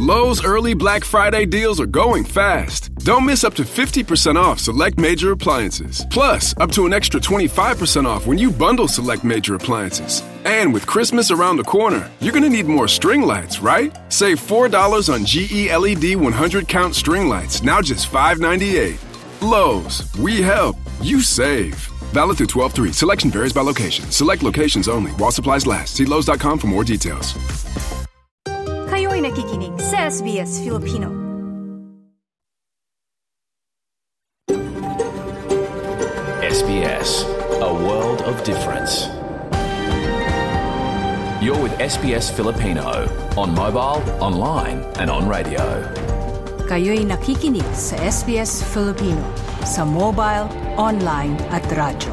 Lowe's early Black Friday deals are going fast. Don't miss up to 50% off select major appliances. Plus, up to an extra 25% off when you bundle select major appliances. And with Christmas around the corner, you're going to need more string lights, right? Save $4 on GE LED 100-count string lights, now just $5.98. Lowe's, we help, you save. Valid through 12/3. Selection varies by location. Select locations only. While supplies last. See Lowe's.com for more details. Kayo'y nakikinig sa SBS Filipino. SBS, a world of difference. You're with SBS Filipino on mobile, online, and on radio. Kayo'y nakikinig sa SBS Filipino sa mobile, online at radyo.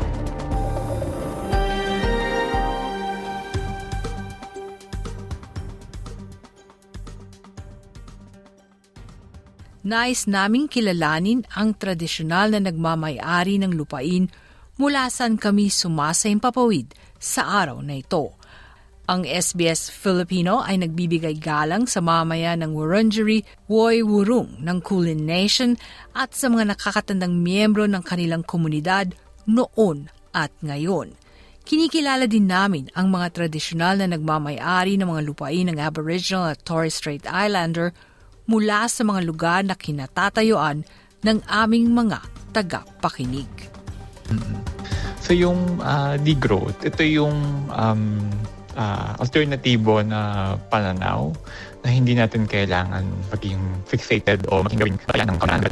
Nais naming kilalanin ang tradisyonal na nagmamay-ari ng lupain mula saan kami sumasaimpapawid sa araw na ito. Ang SBS Filipino ay nagbibigay galang sa mamamayan ng Wurundjeri Woiwurrung ng Kulin Nation at sa mga nakakatandang miyembro ng kanilang komunidad noon at ngayon. Kinikilala din namin ang mga tradisyonal na nagmamay-ari ng mga lupain ng Aboriginal at Torres Strait Islander mula sa mga lugar na kinatatayuan ng aming mga tagapakinig. So yung degrowth, ito yung alternatibo na pananaw na hindi natin kailangan maging fixated o maging gawing kaya ng kanan.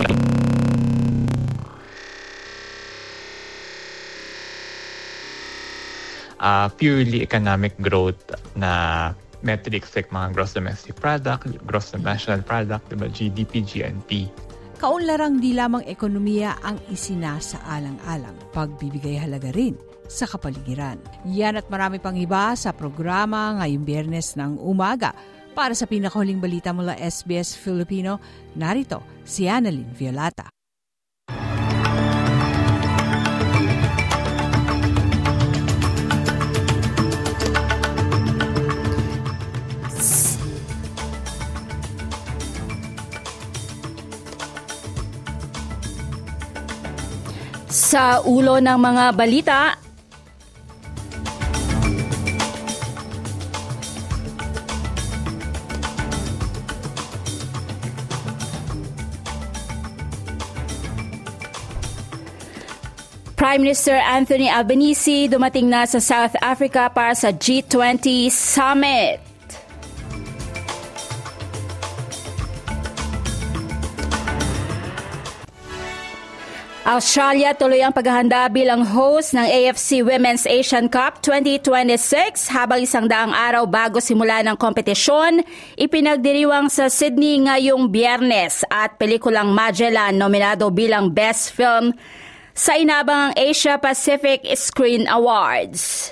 Purely economic growth na metrics like mga gross domestic product, gross national product, diba, GDP, GNP. Kaunlarang di lamang ekonomiya ang isinasaalang-alang, pagbibigay halaga rin sa kapaligiran. Yan at marami pang iba sa programa ngayong Biyernes ng umaga. Para sa pinakahuling balita mula SBS Filipino, narito si Annalyn Violata. Sa ulo ng mga balita, Prime Minister Anthony Albanese dumating na sa South Africa para sa G20 Summit. Australia tuloy ang paghahanda bilang host ng AFC Women's Asian Cup 2026 habang 100 araw bago simula ng kompetisyon, ipinagdiriwang sa Sydney ngayong Biyernes at pelikulang Magellan nominado bilang Best Film sa inabangang Asia Pacific Screen Awards.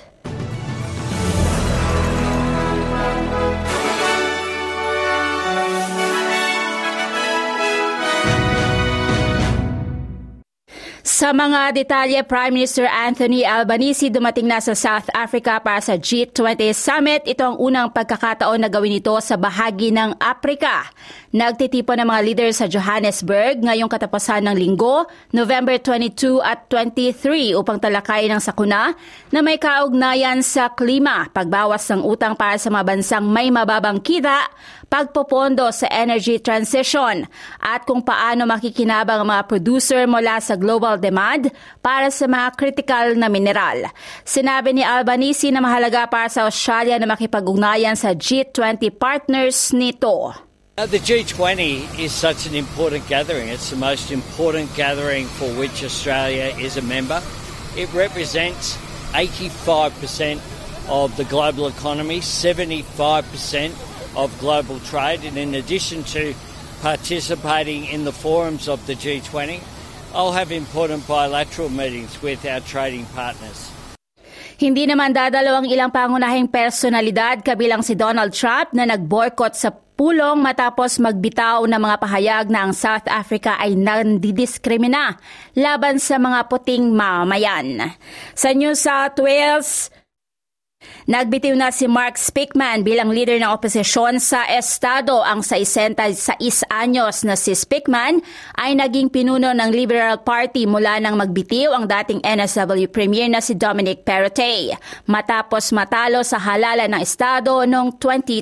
Sa mga detalye, Prime Minister Anthony Albanese dumating na sa South Africa para sa G20 Summit. Ito ang unang pagkakataon na gawin ito sa bahagi ng Afrika. Nagtitipon ng mga leader sa Johannesburg ngayong katapusan ng linggo, November 22 at 23 upang talakayin ang sakuna na may kaugnayan sa klima, pagbawas ng utang para sa mga bansang may mababang kita, pagpopondo sa energy transition at kung paano makikinabang ang mga producer mula sa global demand para sa mga critical na mineral. Sinabi ni Albanese na mahalaga para sa Australia na makipag-ugnayan sa G20 partners nito. The G20 is such an important gathering. It's the most important gathering for which Australia is a member. It represents 85% of the global economy, 75% of global trade, and in addition to participating in the forums of the G20, I'll have important bilateral meetings with our trading partners. Hindi naman dadalaw ang ilang pangunahing personalidad kabilang si Donald Trump na nag-boycott sa pulong matapos magbitaw ng mga pahayag na ang South Africa ay nandidiskrimina laban sa mga puting mamamayan. Sa New South Wales, Nagbitiw na si Mark Speakman bilang leader ng oposisyon sa Estado. Ang 66 anyos na si Speakman ay naging pinuno ng Liberal Party mula nang magbitiw ang dating NSW Premier na si Dominic Perrottet matapos matalo sa halalan ng Estado noong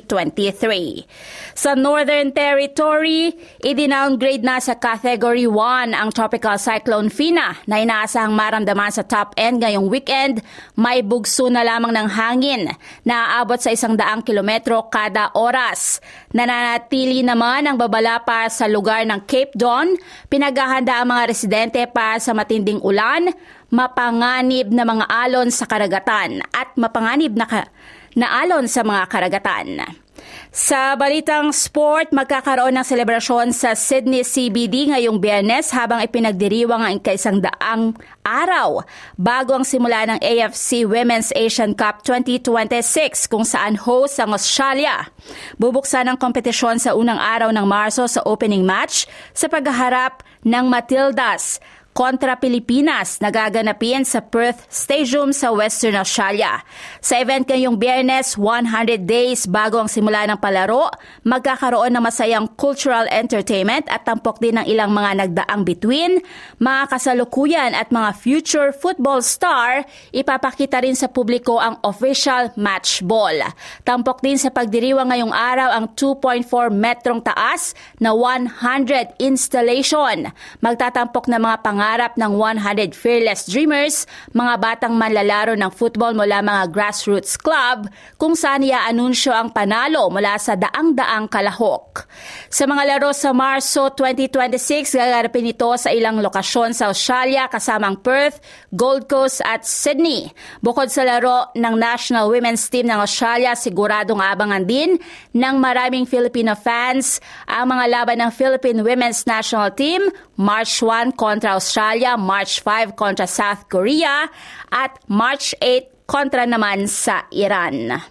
2023. Sa Northern Territory, i-downgrade na sa Category 1 ang Tropical Cyclone Fina na inaasahang maramdaman sa top end ngayong weekend. May bugso na lamang ng hangin na aabot sa 100 kilometro kada oras. Nananatili naman ang babala para sa lugar ng Cape Dawn. Pinaghahanda ang mga residente para sa matinding ulan, mapanganib na mga alon sa karagatan at mapanganib na alon sa mga karagatan. Sa balitang sport, magkakaroon ng selebrasyon sa Sydney CBD ngayong Biyernes habang ipinagdiriwang ang ika-100 araw bago ang simula ng AFC Women's Asian Cup 2026 kung saan host ang Australia. Bubuksan ang kompetisyon sa unang araw ng Marso sa opening match sa paghaharap ng Matildas kontra Pilipinas na gaganapin sa Perth Stadium sa Western Australia. Sa event ngayong Biyernes, 100 days bago ang simula ng palaro, magkakaroon ng masayang cultural entertainment at tampok din ng ilang mga nagdaang bituin, mga kasalukuyan at mga future football star. Ipapakita rin sa publiko ang official match ball. Tampok din sa pagdiriwang ngayong araw ang 2.4 metrong taas na 100 installation. Magtatampok na mga pangarap ng 100 fearless dreamers, mga batang manlalaro ng football mula mga grassroots club kung saan i-anunsyo ang panalo mula sa daang-daang kalahok. Sa mga laro sa Marso 2026, gaganapin ito sa ilang lokasyon sa Australia kasama ang Perth, Gold Coast at Sydney. Bukod sa laro ng National Women's Team ng Australia, siguradong abangan din ng maraming Filipino fans ang mga laban ng Philippine Women's National Team, March 1 kontra Australia, March 5 kontra South Korea, at March 8 kontra naman sa Iran.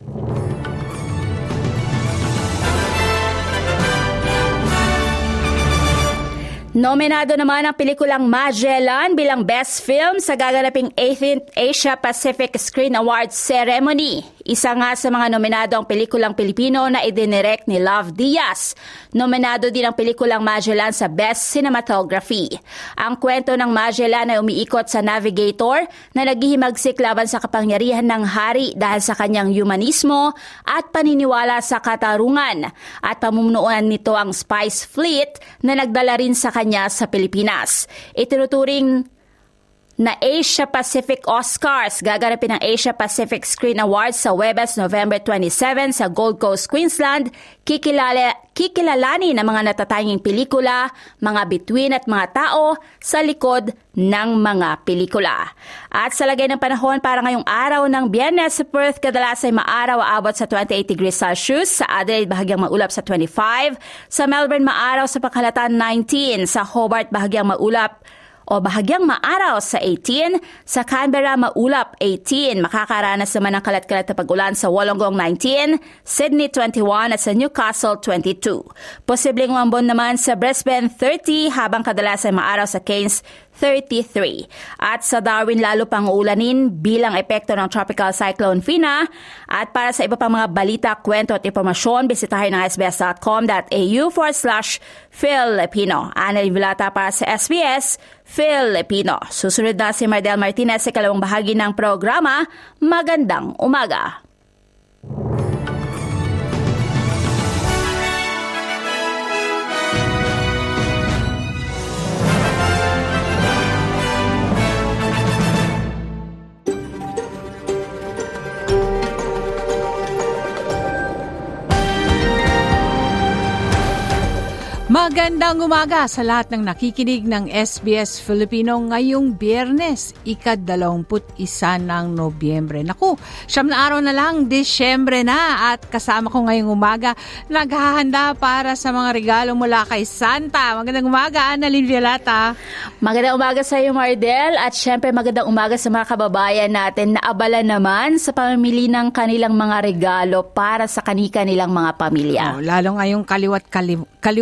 Nominado naman ang pelikulang Magellan bilang Best Film sa gaganaping 18th Asia Pacific Screen Awards Ceremony. Isa nga sa mga nominado ang pelikulang Pilipino na idinirect ni Love Diaz. Nominado din ang pelikulang Magellan sa Best Cinematography. Ang kwento ng Magellan ay umiikot sa navigator na naghihimagsik laban sa kapangyarihan ng hari dahil sa kanyang humanismo at paniniwala sa katarungan. At pamumunuan nito ang Spice Fleet na nagdala rin sa kanya sa Pilipinas. Itinuturing na Asia Pacific Oscars. Gaganapin ang Asia Pacific Screen Awards sa Huwebes, November 27 sa Gold Coast, Queensland. Kikilalanin ang mga natatanging pelikula, mga bituin at mga tao sa likod ng mga pelikula. At sa lagay ng panahon para ngayong araw ng Biyernes sa Perth, kadalas ay maaraw, aabot sa 28 degrees Celsius. Sa Adelaide, bahagyang maulap sa 25. Sa Melbourne, maaraw sa pangkalahatan 19. Sa Hobart, bahagyang maulap o bahagyang maaraw sa 18. Sa Canberra, maulap 18. Makakaranas naman ng kalat-kalat na pag-ulan sa Wollongong 19, Sydney 21 at sa Newcastle 22. Posibleng umambon naman sa Brisbane 30 habang kadalas ay maaraw sa Cairns 33. At sa Darwin, lalo pang uulanin bilang epekto ng Tropical Cyclone Fina. At para sa iba pang mga balita, kwento at impormasyon, bisitahin ang sbs.com.au/Filipino. Annalyn Vilata para sa SBS Filipino. Susunod na si Mardel Martinez sa kalawang bahagi ng programa. Magandang umaga. Magandang umaga sa lahat ng nakikinig ng SBS Filipino ngayong Biyernes, ika-21 ng Nobyembre. Naku, 9 araw na lang, Disyembre na, at kasama ko ngayong umaga, naghahanda para sa mga regalo mula kay Santa. Magandang umaga, Annalyn Vilata. Magandang umaga sa iyo, Mardel, at syempre magandang umaga sa mga kababayan natin na abala naman sa pamimili ng kanilang mga regalo para sa kanilang mga pamilya. Lalo ngayong kaliwat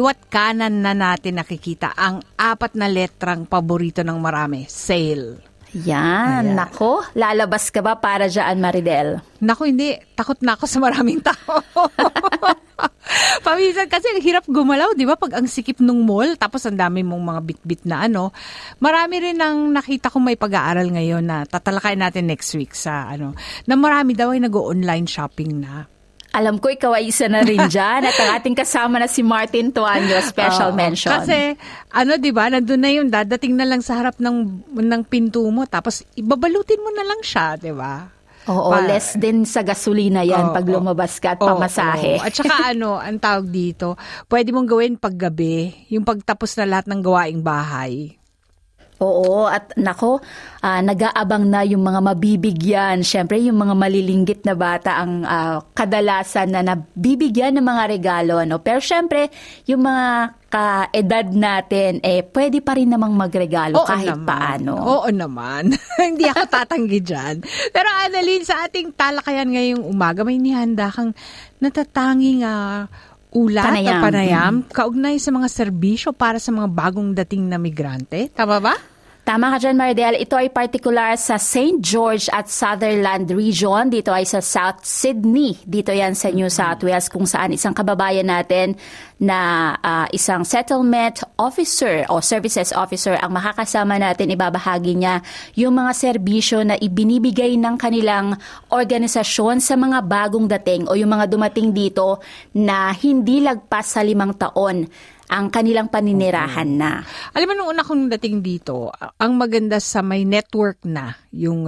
kanan na natin nakikita ang 4 na letrang paborito ng marami, sale. Yan, nako, lalabas ka ba para dyan, Maridel? Naku, hindi. Takot na ako sa maraming tao. Paminsan kasi hirap gumalaw, di ba? Pag ang sikip nung mall, tapos ang dami mong mga bit-bit na ano. Marami rin ang nakita kong may pag-aaral ngayon na tatalakayin natin next week sa na marami daw ay nag-o-online shopping na. Alam ko ikaw ay isa na rin dyan at ang ating kasama na si Martin Tuanyo, special mention. Kasi, di ba, nandun na yun, dadating na lang sa harap ng pinto mo, tapos ibabalutin mo na lang siya, di ba? Oo, less din sa gasolina yan pag lumabas ka at pamasahe. At saka ang tawag dito, pwede mong gawin paggabi, yung pagtapos na lahat ng gawaing bahay. Oo, at nako, nag-aabang na yung mga mabibigyan. Siyempre, yung mga malilinggit na bata ang kadalasan na nabibigyan ng mga regalo. Pero siyempre, yung mga kaedad natin, pwede pa rin namang magregalo kahit paano. Oo naman. Hindi ako tatanggi dyan. Pero Annalyn, sa ating talakayan ngayong umaga, may nihanda kang natatanging ulat o panayam kaugnay sa mga serbisyo para sa mga bagong dating na migrante. Tama ba? Tama ka dyan, Maridel. Ito ay particular sa St. George at Sutherland Region. Dito ay sa South Sydney. Dito yan sa New South Wales kung saan isang kababayan natin na isang settlement officer o services officer ang makakasama natin. Ibabahagi niya yung mga serbisyo na ibinibigay ng kanilang organisasyon sa mga bagong dating o yung mga dumating dito na hindi lagpas sa 5 taon ang kanilang paninirahan na. Alam mo, nung una kong dating dito, ang maganda sa may network na yung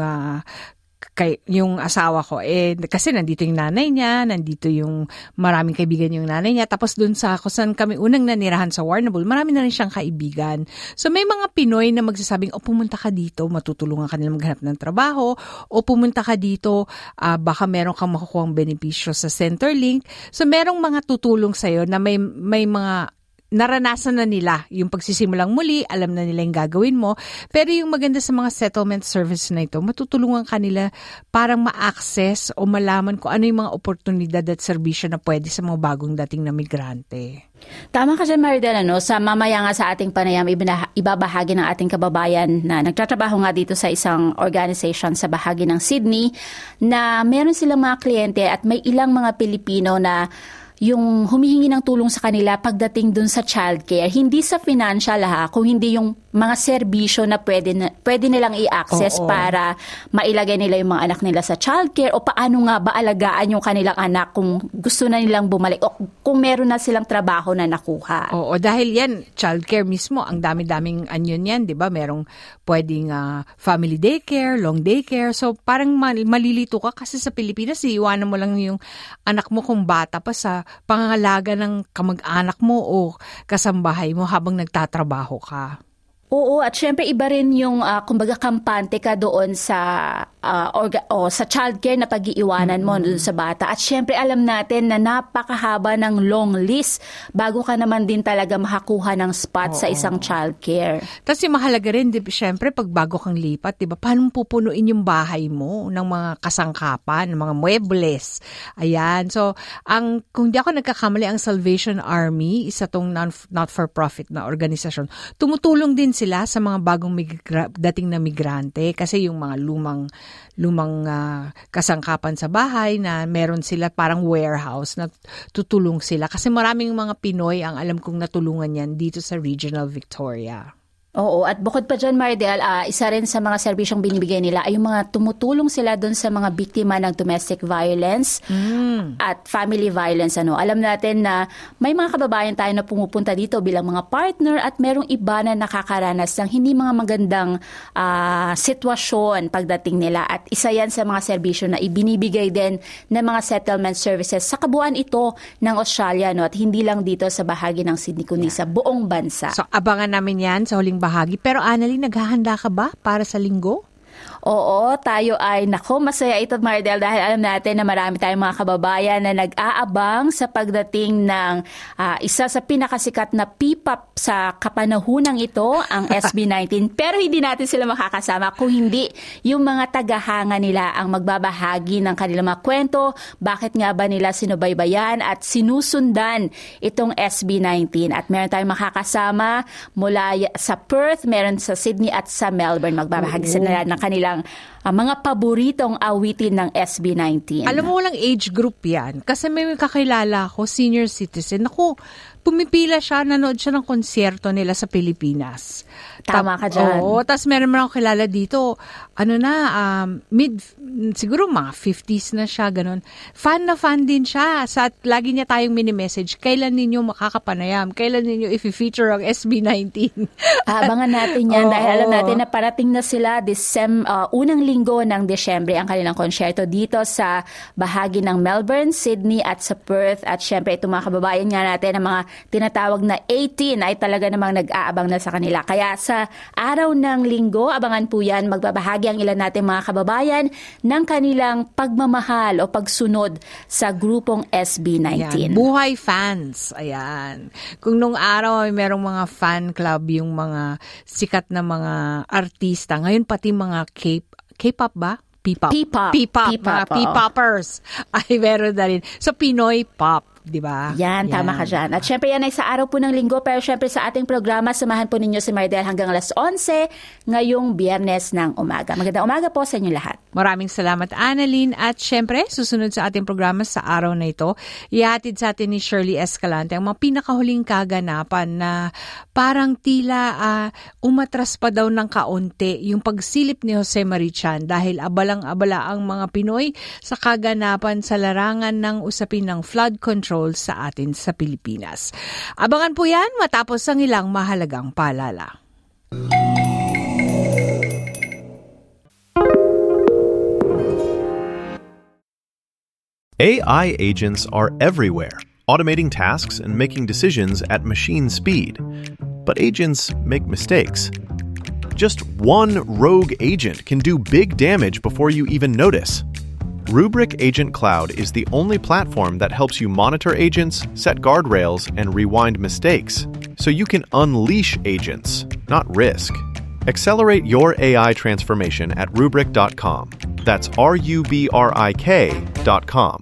asawa ko. Kasi nandito yung nanay niya, nandito yung maraming kaibigan yung nanay niya. Tapos dun sa kusan kami unang nanirahan sa Warrnambool, marami na rin siyang kaibigan. So may mga Pinoy na magsasabing, pumunta ka dito, matutulungan ka nila maghanap ng trabaho. O pumunta ka dito, baka meron kang makukuhang benepisyo sa Centrelink. So merong mga tutulong sa'yo na may mga naranasan na nila yung pagsisimulang muli, alam na nila yung gagawin mo. Pero yung maganda sa mga settlement service na ito, matutulungan kanila parang ma-access o malaman kung ano yung mga oportunidad at serbisyo na pwede sa mga bagong dating na migrante. Tama ka dyan, Maridel. Sa mamaya nga sa ating panayam, ibabahagi ng ating kababayan na nagtatrabaho nga dito sa isang organization sa bahagi ng Sydney na meron silang mga kliyente at may ilang mga Pilipino na yung humihingi ng tulong sa kanila pagdating dun sa childcare. Hindi sa financial kung hindi yung mga serbisyo na pwede nilang i-access para mailagay nila yung mga anak nila sa childcare o paano nga ba alagaan yung kanilang anak kung gusto na nilang bumalik o kung meron na silang trabaho na nakuha. Oo, dahil yan, childcare mismo, ang dami-daming anyon yan, di ba? Merong pwedeng family daycare, long daycare. So parang malilito ka kasi sa Pilipinas, iiwanan mo lang yung anak mo kung bata pa sa pangangalaga ng kamag-anak mo o kasambahay mo habang nagtatrabaho ka. Oo, at syempre iba rin yung kumbaga kampante ka doon sa sa childcare na pag-iiwanan mo doon sa bata. At syempre alam natin na napakahaba ng long list bago ka naman din talaga makakuha ng spot sa isang childcare. Tapos yung mahalaga rin, syempre pag bago kang lipat, diba, paano pupunuin yung bahay mo ng mga kasangkapan, ng mga muebles. Ayan. So, kung di ako nagkakamali, ang Salvation Army, isa tong not-for-profit na organisasyon, tumutulong din sila sa mga bagong dating na migrante kasi yung mga lumang kasangkapan sa bahay na meron sila parang warehouse na tutulong sila kasi maraming mga Pinoy ang alam kong natulungan yan dito sa Regional Victoria. Oo, at bukod pa dyan, Maridel, isa rin sa mga serbisyong binibigay nila ay yung mga tumutulong sila doon sa mga biktima ng domestic violence at family violence. Alam natin na may mga kababayan tayo na pumupunta dito bilang mga partner at merong iba na nakakaranas ng hindi mga magandang sitwasyon pagdating nila. At isa yan sa mga serbisyo na ibinibigay din ng mga settlement services sa kabuuan ito ng Australia, at hindi lang dito sa bahagi ng Sydney, kundi sa buong bansa. So, abangan namin yan sa huling bahagi. Pero Annalyn, naghahanda ka ba para sa linggo? Oo, tayo ay masaya ito, Mardel, dahil alam natin na marami tayong mga kababayan na nag-aabang sa pagdating ng isa sa pinakasikat na P-pop sa kapanahunang ito, ang SB19. Pero hindi natin sila makakasama kung hindi yung mga tagahanga nila ang magbabahagi ng kanilang mga kwento, bakit nga ba nila sinubaybayan at sinusundan itong SB19. At meron tayong makakasama mula sa Perth, meron sa Sydney at sa Melbourne. Magbabahagi sila ng kanilang mga paboritong awitin ng SB19. Alam mo, walang age group yan. Kasi may kakilala ko, senior citizen. Naku, pumipila siya, nanood siya ng konsyerto nila sa Pilipinas. Tama ka dyan. Oo, tapos meron mo akong kilala dito, siguro mga 50s na siya, ganun. Fan na fan din siya. Lagi niya tayong mini-message, kailan ninyo makakapanayam? Kailan ninyo i-feature ang SB19? Abangan natin yan dahil alam natin na parating na sila unang linggo ng Desyembre ang kanilang konsyerto dito sa bahagi ng Melbourne, Sydney at sa Perth. At syempre itong mga kababayan nga natin, ang mga tinatawag na 18 ay talaga namang nag-aabang na sa kanila. Kaya sa araw ng linggo, abangan po yan, magbabahagi ang ilan natin mga kababayan ng kanilang pagmamahal o pagsunod sa grupong SB19. Ayan, buhay fans. Ayan. Kung nung araw ay merong mga fan club, yung mga sikat na mga artista, ngayon pati mga K-pop ba? P-pop. Mga P-poppers ay meron na rin. So, Pinoy pop. Diba? Yan, tama ka dyan. At syempre yan ay sa araw po ng linggo, pero syempre sa ating programa, samahan po ninyo si Mardel hanggang alas 11 ngayong Biyernes ng umaga. Magandang umaga po sa inyo lahat. Maraming salamat, Annalyn. At syempre, susunod sa ating programa sa araw na ito, ihatid sa atin ni Shirley Escalante ang mga pinakahuling kaganapan na parang tila umatras pa daw ng kaunti yung pagsilip ni Jose Marichan dahil abalang-abala ang mga Pinoy sa kaganapan sa larangan ng usapin ng flood control sa atin sa Pilipinas. Abangan po yan matapos ang ilang mahalagang paalala. AI agents are everywhere, automating tasks and making decisions at machine speed. But agents make mistakes. Just one rogue agent can do big damage before you even notice. Rubrik Agent Cloud is the only platform that helps you monitor agents, set guardrails, and rewind mistakes, so you can unleash agents, not risk. Accelerate your AI transformation at Rubrik.com. That's RUBRIK.com.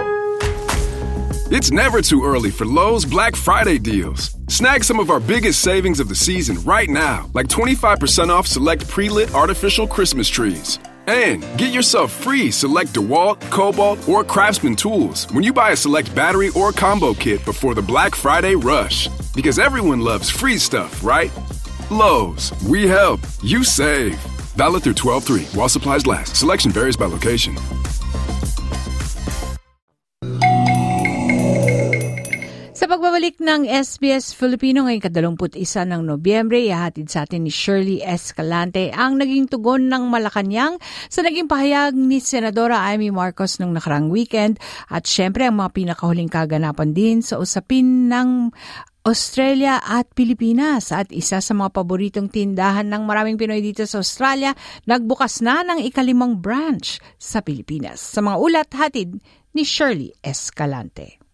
It's never too early for Lowe's Black Friday deals. Snag some of our biggest savings of the season right now, like 25% off select pre-lit artificial Christmas trees. And get yourself free select DeWalt, Cobalt, or Craftsman tools when you buy a select battery or combo kit before the Black Friday rush. Because everyone loves free stuff, right? Lowe's, we help, you save. Valid through 12/3 while supplies last. Selection varies by location. Sa pagbabalik ng SBS Filipino ngayong 21 ng Nobyembre, ihahatid sa atin ni Shirley Escalante ang naging tugon ng Malacanang sa naging pahayag ni Senadora Amy Marcos nung nakarang weekend at syempre ang mga pinakahuling kaganapan din sa usapin ng Australia at Pilipinas. At isa sa mga paboritong tindahan ng maraming Pinoy dito sa Australia, nagbukas na ng ika-5 branch sa Pilipinas. Sa mga ulat, hatid ni Shirley Escalante.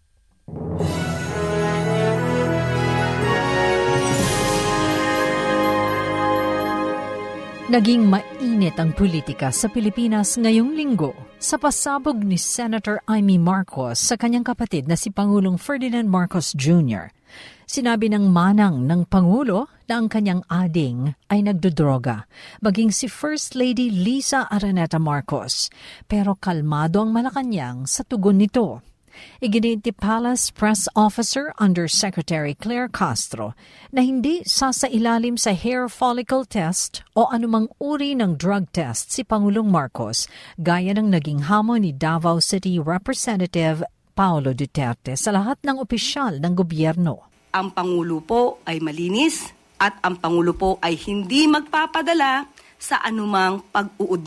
Naging mainit ang politika sa Pilipinas ngayong linggo sa pasabog ni Senator Amy Marcos sa kanyang kapatid na si Pangulong Ferdinand Marcos Jr. Sinabi ng manang ng Pangulo na ang kanyang ading ay nagdodroga, maging si First Lady Lisa Araneta Marcos. Pero kalmado ang Malacanang sa tugon nito. Iginiti Palace Press Officer Undersecretary Claire Castro na hindi sasailalim sa hair follicle test o anumang uri ng drug test si Pangulong Marcos gaya ng naging hamon ni Davao City Representative Paolo Duterte sa lahat ng opisyal ng gobyerno. Ang Pangulo po ay malinis at ang Pangulo po ay hindi magpapadala sa anumang pag-uudyok.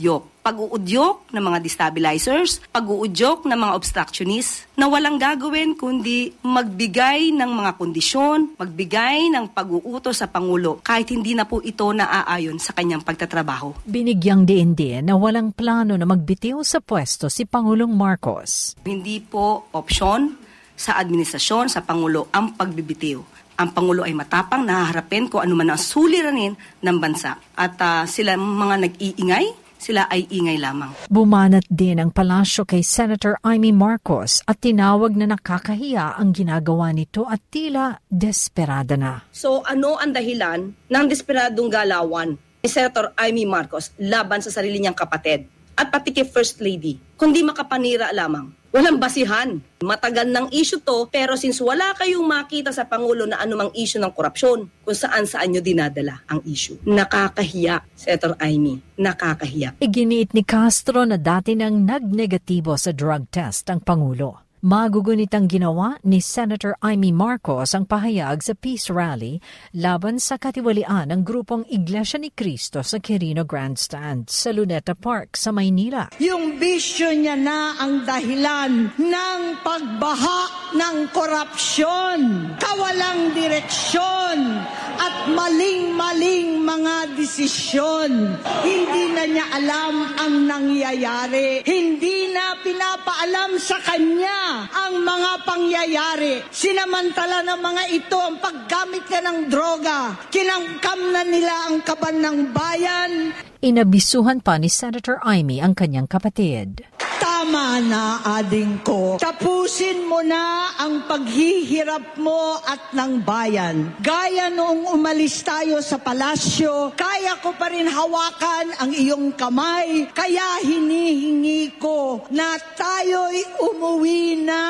pag-uudyok ng mga destabilizers, pag-uudyok ng mga obstructionists na walang gagawin kundi magbigay ng mga kondisyon, magbigay ng pag-uutos sa Pangulo kahit hindi na po ito naaayon sa kanyang pagtatrabaho. Binigyang diin na walang plano na magbitiw sa pwesto si Pangulong Marcos. Hindi po opsyon sa administrasyon, sa Pangulo ang pagbibitiw. Ang Pangulo ay matapang, nahaharapin kung ano man ang suliranin ng bansa. At sila mga nag-iingay, sila ay ingay lamang. Bumanat din ang palasyo kay Senator Amy Marcos at tinawag na nakakahiya ang ginagawa nito at tila desperada na. So ano ang dahilan ng desperadong galawan ni Senator Amy Marcos laban sa sarili niyang kapatid at pati kay First Lady? Kundi makapanira lamang. Walang basihan. Matagal ng issue to, pero since wala kayong makita sa Pangulo na anumang issue ng korupsyon, kung saan nyo dinadala ang issue. Nakakahiya, Senator Amy. Nakakahiya. Iginiit ni Castro na dati nang nagnegatibo sa drug test ang Pangulo. Magugunit ang ginawa ni Senator Amy Marcos ang pahayag sa Peace Rally laban sa katiwalian ng grupong Iglesia ni Cristo sa Quirino Grandstand sa Luneta Park sa Maynila. Yung bisyo niya na ang dahilan ng pagbaha ng korupsyon, kawalang direksyon at maling-maling mga desisyon. Hindi na niya alam ang nangyayari. Hindi na pinapaalam sa kanya ang mga pangyayari. Sinamantala ng mga ito ang paggamit niya ng droga. Kinangkam na nila ang kaban ng bayan. Inabisuhan pa ni Senator Amy ang kanyang kapatid. Tama na, ading ko. Tapusin mo na ang paghihirap mo at ng bayan. Gaya noong umalis tayo sa palasyo, kaya ko pa rin hawakan ang iyong kamay. Kaya hinihingi ko na tayo'y umuwi na,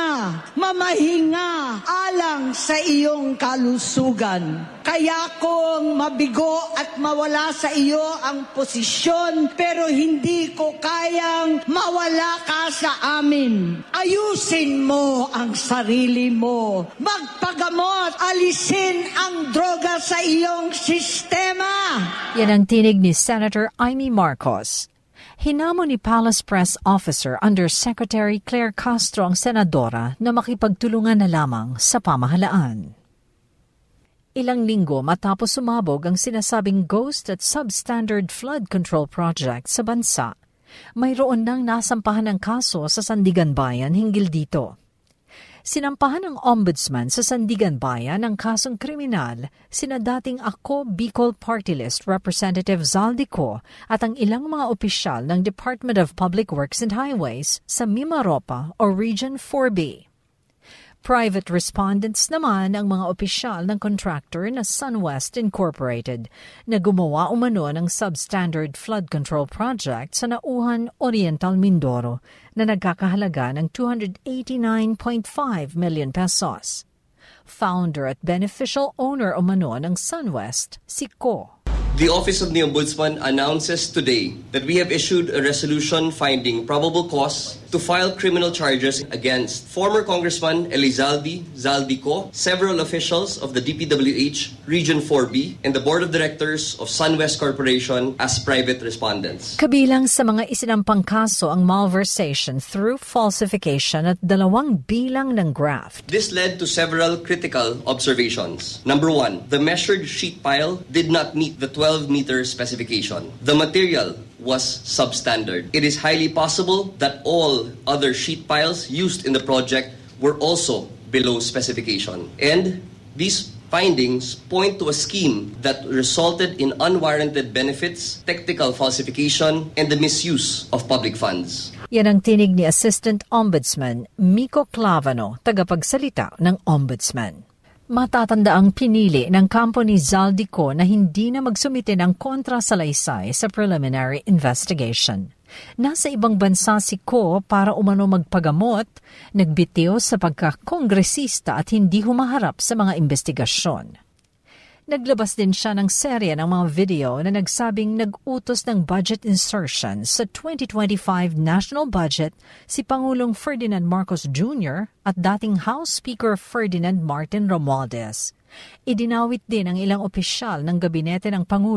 mamahinga, alang sa iyong kalusugan. Kaya kong mabigo at mawala sa iyo ang posisyon, pero hindi ko kayang mawala ka sa amin. Ayusin mo ang sarili mo. Magpagamot, alisin ang droga sa iyong sistema. Yan ang tinig ni Senator Amy Marcos. Hinamon ni Palace Press Officer Undersecretary Claire Castro ang senadora na makipagtulungan na lamang sa pamahalaan. Ilang linggo matapos sumabog ang sinasabing ghost at substandard flood control project sa bansa, mayroon nang nasampahan ng kaso sa Sandigan Bayan hinggil dito. Sinampahan ng Ombudsman sa Sandigan Bayan ng kasong kriminal sina dating Ako Bicol Party List Representative Zaldico at ang ilang mga opisyal ng Department of Public Works and Highways sa Mimaropa o Region 4B. Private respondents naman ang mga opisyal ng contractor na SunWest Incorporated na gumawa umano ng substandard flood control project sa Nauhan Oriental Mindoro na nagkakahalaga ng 289.5 million pesos. Founder at beneficial owner umano ng SunWest, si Ko. The Office of the Ombudsman announces today that we have issued a resolution finding probable cause to file criminal charges against former Congressman Elizalde Zaldico, several officials of the DPWH Region 4B, and the Board of Directors of SunWest Corporation as private respondents. Kabilang sa mga isinampang kaso ang malversation through falsification at 2 bilang ng graft. This led to several critical observations. Number 1, the measured sheet pile did not meet the 12-meter specification. The material was substandard. It is highly possible that all other sheet piles used in the project were also below specification. And these findings point to a scheme that resulted in unwarranted benefits, technical falsification, and the misuse of public funds. Yan ang tinig ni Assistant Ombudsman Miko Clavano, tagapagsalita ng Ombudsman. Matatanda ang pinili ng kampo ni Zaldico na hindi na magsumite ng kontrasalaysay sa preliminary investigation. Nasa ibang bansa si Ko para umano magpagamot, nagbitiw sa pagkakongresista at hindi humaharap sa mga investigasyon. Naglabas din siya ng serye ng mga video na nagsabing nag-utos ng budget insertion sa 2025 national budget si Pangulong Ferdinand Marcos Jr. at dating House Speaker Ferdinand Martin Romualdez. Idinawit din ang ilang opisyal ng gabinete ng Pangulo,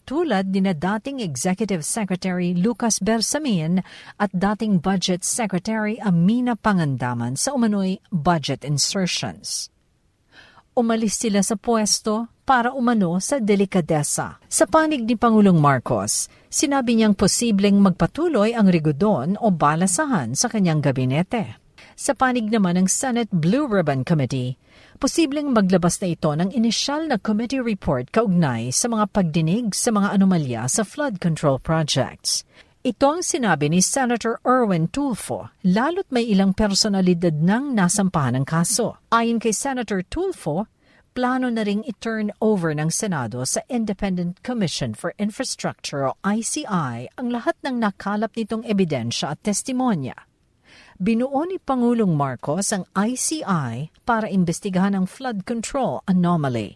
tulad ni na dating Executive Secretary Lucas Bersamin at dating Budget Secretary Amina Pangandaman sa umano'y budget insertions. Umalis sila sa pwesto para umano sa delikadesa. Sa panig ni Pangulong Marcos, sinabi niyang posibleng magpatuloy ang rigudon o balasahan sa kanyang gabinete. Sa panig naman ng Senate Blue Ribbon Committee, posibleng maglabas na ito ng inisyal na committee report kaugnay sa mga pagdinig sa mga anomalya sa flood control projects. Ito ang sinabi ni Senator Erwin Tulfo, lalo't may ilang personalidad nang nasampahan ng kaso. Ayon kay Senator Tulfo, plano na ring i-turn over ng Senado sa Independent Commission for Infrastructure o ICI ang lahat ng nakalap nitong ebidensya at testimonya. Binuo ni Pangulong Marcos ang ICI para imbestigahan ang flood control anomaly.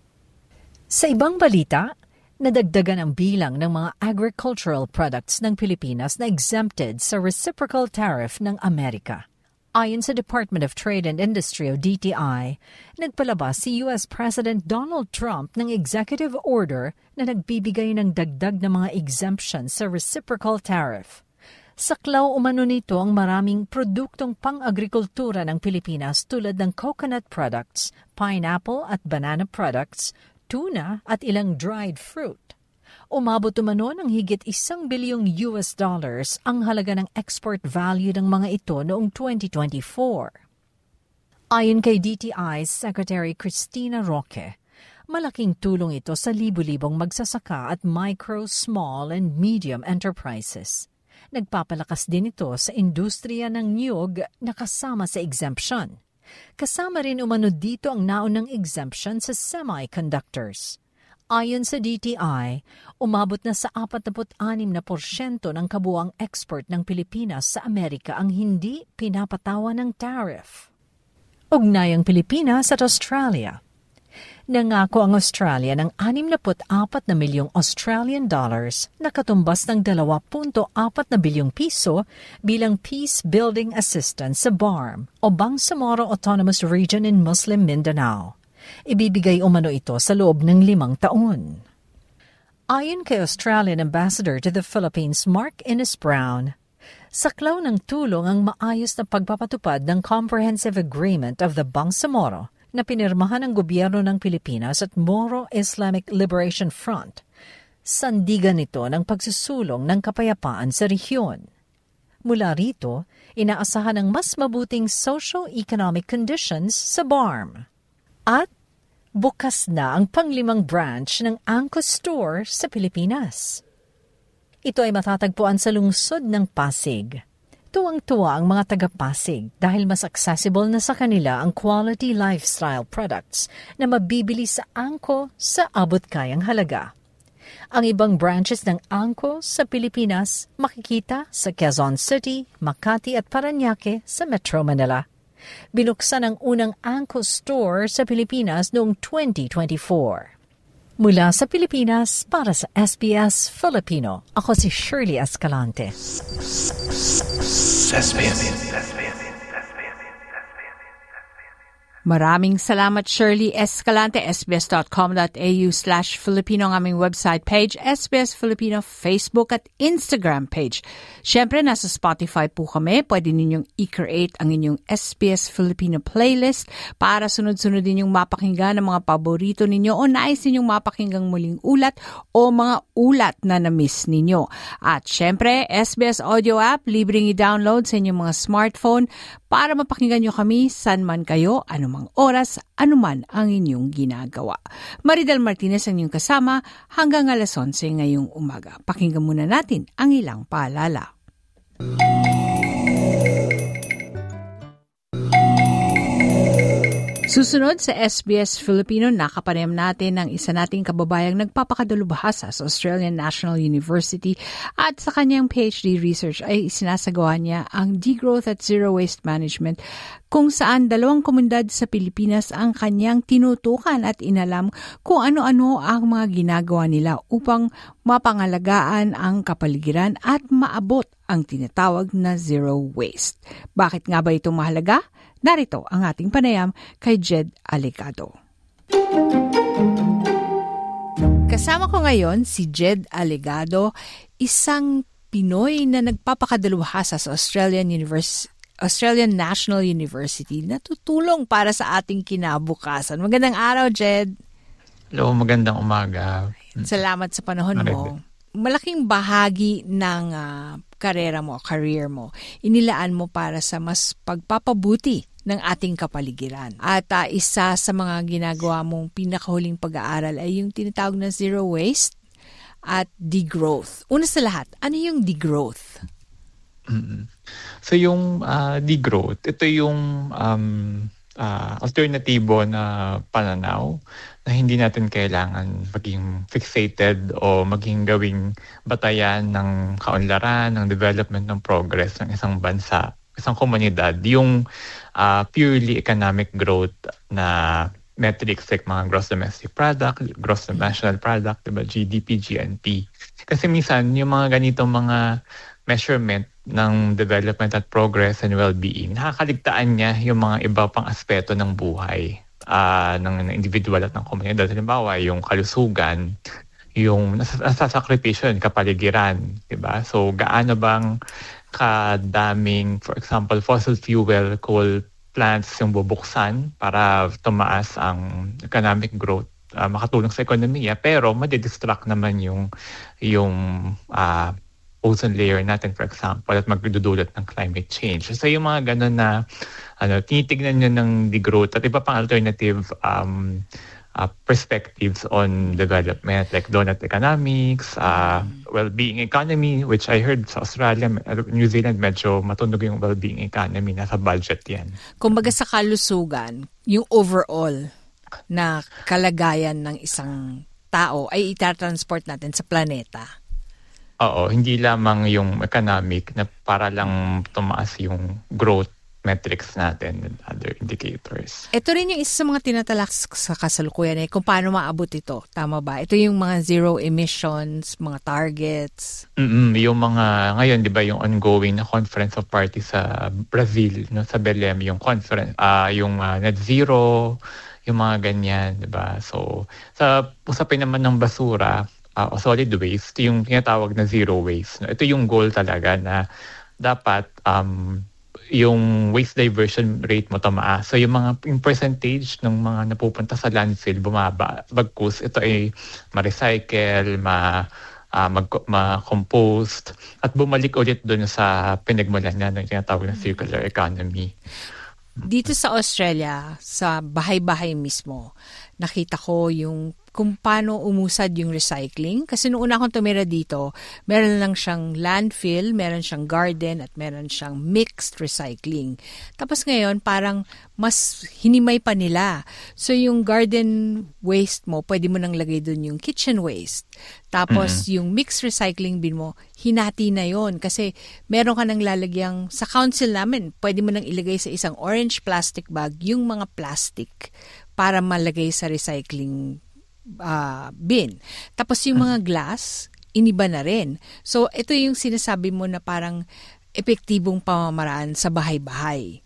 Sa ibang balita, nadagdagan ang bilang ng mga agricultural products ng Pilipinas na exempted sa reciprocal tariff ng Amerika. Ayon sa Department of Trade and Industry o DTI, nagpalabas si U.S. President Donald Trump ng executive order na nagbibigay ng dagdag na mga exemptions sa reciprocal tariff. Saklaw umano nito ang maraming produktong pang-agrikultura ng Pilipinas tulad ng coconut products, pineapple at banana products, tuna at ilang dried fruit. Umabot umano ng higit $1 bilyong ang halaga ng export value ng mga ito noong 2024. Ayon kay DTI's Secretary Cristina Roque, malaking tulong ito sa libu-libong magsasaka at micro, small, and medium enterprises. Nagpapalakas din ito sa industriya ng niyog na kasama sa exemption. Kasama rin umano dito ang naunang exemption sa semiconductors. Ayon sa DTI, umabot na sa 46% ng kabuuang export ng Pilipinas sa Amerika ang hindi pinapatawan ng tariff. Ugnayang Pilipinas at Australia. Nangako ang Australia ng 64 na milyong Australian dollars na katumbas ng 2.4 na bilyong piso bilang peace building assistance sa BARM o Bangsamoro Autonomous Region in Muslim Mindanao. Ibibigay umano ito sa loob ng 5 taon. Ayon kay Australian Ambassador to the Philippines Mark Innes Brown, saklaw ng tulong ang maayos na pagpapatupad ng Comprehensive Agreement of the Bangsamoro na pinirmahan ng gobyerno ng Pilipinas at Moro Islamic Liberation Front. Sandigan nito ng pagsusulong ng kapayapaan sa rehiyon. Mula rito, inaasahan ang mas mabuting socio-economic conditions sa BARM. At bukas na ang pang-5 branch ng Angko Store sa Pilipinas. Ito ay matatagpuan sa lungsod ng Pasig. Tuwang-tuwa ang mga taga-Pasig dahil mas accessible na sa kanila ang quality lifestyle products na mabibili sa Angko sa abot-kayang halaga. Ang ibang branches ng Angko sa Pilipinas makikita sa Quezon City, Makati at Parañaque sa Metro Manila. Binuksan ang unang Angko Store sa Pilipinas noong 2024. Mula sa Pilipinas para sa SBS Filipino, ako si Shirley Escalante. Maraming salamat Shirley Escalante, sbs.com.au/Filipino ang aming website page, SBS Filipino Facebook at Instagram page. Siyempre, nasa Spotify po kami. Pwede ninyong i-create ang inyong SBS Filipino playlist para sunod-sunod ninyong mapakinggan ang mga paborito ninyo o nais ninyong mapakinggang muling ulat o mga ulat na na-miss ninyo. At siyempre, SBS Audio App, libreng i-download sa inyong mga smartphone para mapakinggan nyo kami saan man kayo, anumang oras, anuman ang inyong ginagawa. Maridel Martinez ang inyong kasama hanggang alas 11 ngayong umaga. Pakinggan muna natin ang ilang paalala. Susunod sa SBS Filipino, nakapanayam natin ang isa nating kababayang nagpapakadalubhasa sa Australian National University at sa kanyang PhD research ay isinasagawa niya ang Degrowth at Zero Waste Management kung saan 2 komunidad sa Pilipinas ang kanyang tinutukan at inalam kung ano-ano ang mga ginagawa nila upang mapangalagaan ang kapaligiran at maabot ang tinatawag na zero waste. Bakit nga ba ito mahalaga? Narito ang ating panayam kay Jed Alicado. Kasama ko ngayon si Jed Alegado, isang Pinoy na nagpapakadalubhasa sa Australian National University na tutulong para sa ating kinabukasan. Magandang araw, Jed. Hello, magandang umaga. Salamat sa panahon mo. Malaking bahagi ng career mo, inilaan mo para sa mas pagpapabuti ng ating kapaligiran. At isa sa mga ginagawa mong pinakahuling pag-aaral ay yung tinatawag na zero waste at degrowth. Una sa lahat, ano yung degrowth? So yung degrowth, ito yung alternatibo na pananaw na hindi natin kailangan maging fixated o maging gawing batayan ng kaunlaran, ng development, ng progress ng isang bansa, isang komunidad. Yung purely economic growth na metrics like mga gross domestic product, gross national product, diba, GDP, GNP. Kasi minsan yung mga ganitong mga measurement ng development at progress and well-being, nakakaligtaan niya yung mga iba pang aspeto ng buhay ng individual at ng komunidad. Halimbawa, yung kalusugan, yung nasasakripisyo, yung kapaligiran, diba? So, gaano bang kadaming, for example, fossil fuel, coal plants yung bubuksan para tumaas ang economic growth, makatulong sa ekonomiya, pero madidistract naman yung ozone layer natin, for example, at magdudulot ng climate change. So yung mga ganun na tinitignan nyo ng degrowth at iba pang alternative perspectives on development like donut economics, well-being economy, which I heard sa Australia, New Zealand, medyo matunog yung well-being economy, nasa budget yan. Kumbaga sa kalusugan, yung overall na kalagayan ng isang tao ay itatransport natin sa planeta. Oo, hindi lamang yung economic na para lang tumaas yung growth metrics natin and other indicators. Ito rin yung isa sa mga tinatalak sa kasalukuyan kung paano maabot ito. Tama ba? Ito yung mga zero emissions, mga targets. Yung mga, ngayon, di ba, yung ongoing na Conference of Parties sa Brazil, no, sa Belém, yung conference, yung net zero, yung mga ganyan, di ba? So, sa usapin naman ng basura, o solid waste, yung tinatawag na zero waste. No? Ito yung goal talaga na dapat yung waste diversion rate mo tumaas. So yung percentage ng mga napupunta sa landfill bumaba. Bagkus ito ay ma-recycle, ma-compost, at bumalik ulit doon sa pinagmulan na ng tinatawag na circular economy. Dito sa Australia, sa bahay-bahay mismo, nakita ko yung kung paano umusad yung recycling. Kasi noong una akong tumira dito, meron lang siyang landfill, meron siyang garden, at meron siyang mixed recycling. Tapos ngayon, parang mas hinimay pa nila. So yung garden waste mo, pwede mo nang lagay dun yung kitchen waste. Tapos yung mixed recycling bin mo, hinati na yon. Kasi meron ka nang lalagyang, sa council namin, pwede mo nang ilagay sa isang orange plastic bag yung mga plastic para malagay sa recycling bin. Tapos yung mga glass, iniba na rin. So, ito yung sinasabi mo na parang epektibong pamamaraan sa bahay-bahay.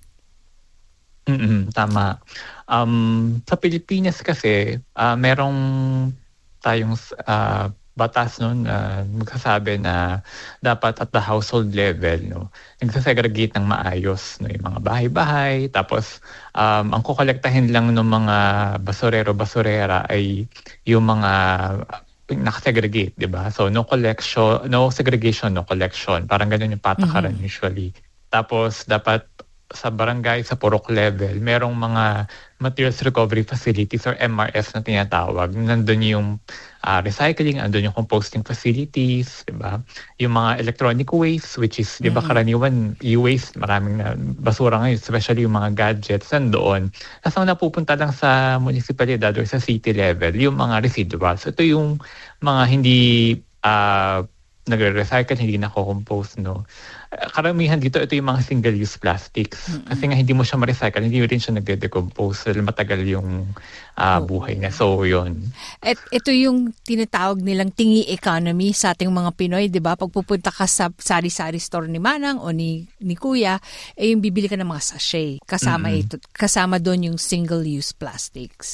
Tama. Sa Pilipinas kasi, merong tayong batas noon na magsasabi na dapat at the household level, no, nagsasegregate ng maayos, no, yung mga bahay-bahay. Tapos ang kukolektahin lang ng mga basurero-basurera ay yung mga nakasegregate, di ba? So no segregation, no collection. Parang ganun yung patakaran usually. Tapos dapat sa barangay, sa purok level, merong mga materials recovery facilities or MRF na tinatawag. Nandun yung recycling, nandun yung composting facilities, diba? Yung mga electronic waste, which is, diba, karaniwan, e-waste, maraming na basura ngayon, especially yung mga gadgets, nandoon. Tapos ang napupunta lang sa municipalidad or sa city level, yung mga residuals. Ito yung mga hindi nagre-recycle, hindi nako-compose, no. Karamihan dito, ito yung mga single-use plastics. Kasi nga hindi mo siya ma-recycle, hindi rin siya nagde-decompose, matagal yung buhay niya. So, yun. At ito yung tinatawag nilang tingi economy sa ating mga Pinoy, di ba? Pag pupunta ka sa sari-sari store ni Manang o ni Kuya, yung bibili ka ng mga sachet. Kasama doon yung single-use plastics.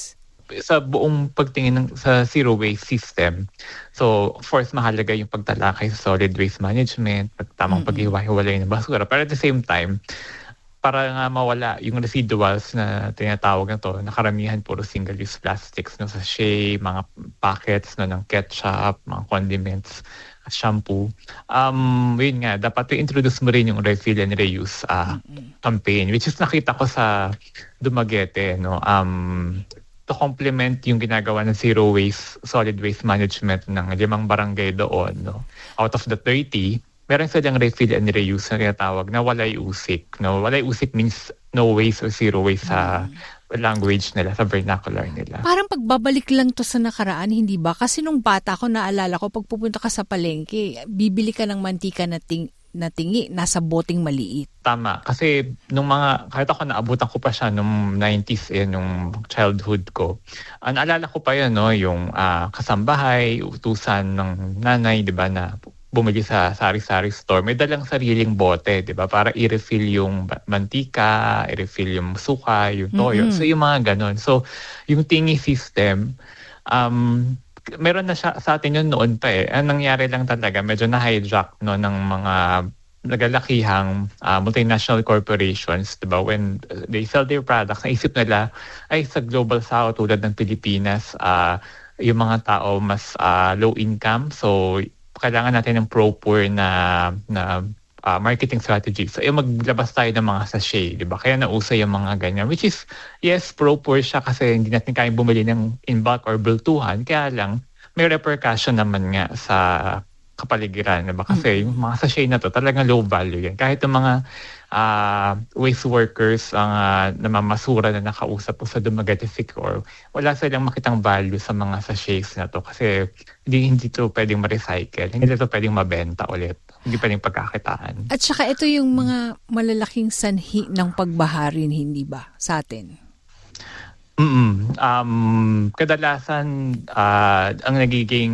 sa buong pagtingin sa zero waste system, so of course mahalaga yung pagtalakay sa solid waste management, tamang paghiwa-hiwalay ng basura. Pero at the same time, para nga mawala yung residuals na tinatawag na to, na karamihan puro single-use plastics, no, sachet, mga packets no, ng ketchup, mga condiments, shampoo. Yun nga, dapat i-introduce mo rin yung refill and reuse campaign, which is nakita ko sa Dumaguete, no, to complement yung ginagawa ng zero waste, solid waste management ng 5 barangay doon, no. Out of the 30, meron silang refill and reuse na tinatawag na walay usik. No? Walay usik means no waste or zero waste sa language nila, sa vernacular nila. Parang pagbabalik lang to sa nakaraan, hindi ba? Kasi nung bata ko, naalala ko, pag pupunta ka sa palengke, bibili ka ng mantika na tingi, nasa boteng maliit. Tama. Kasi nung kahit ako naabutan ko pa siya nung 90s, nung childhood ko. Naalala ko pa yun, no? Yung kasambahay, utusan ng nanay, di ba, na bumili sa sari-sari store, may dalang sariling bote, di ba? Para i-refill yung mantika, i-refill yung suka, yung toyo. So, yung mga ganon. So, yung tingi system, meron na siya sa atin yun noon pa eh. Ang nangyari lang talaga, medyo na-hijack no, ng mga nagalakihang multinational corporations, di ba? When they sell their products, naisip nila, ay sa Global South, tulad ng Pilipinas, yung mga tao mas low income. So, kailangan natin ng proper na marketing strategy. So, maglabas tayo ng mga sachet, di ba? Kaya nauso yung mga ganyan. Which is, yes, proper siya kasi hindi natin kayang bumili ng in bulk or bultuhan. Kaya lang, may repercussion naman nga sa kapaligiran, di ba? Kasi yung mga sachet na to, talagang low value yan. Kahit yung mga waste workers, ang namamasura na nakausap po sa Dumaguete Secor, wala silang makitang value sa mga sachets na to kasi hindi to pwedeng ma-recycle, hindi to pwedeng mabenta ulit, hindi pwedeng pagkakitaan. At saka ito yung mga malalaking sanhi ng pagbaharin, hindi ba, sa atin? Kadalasan, ang nagiging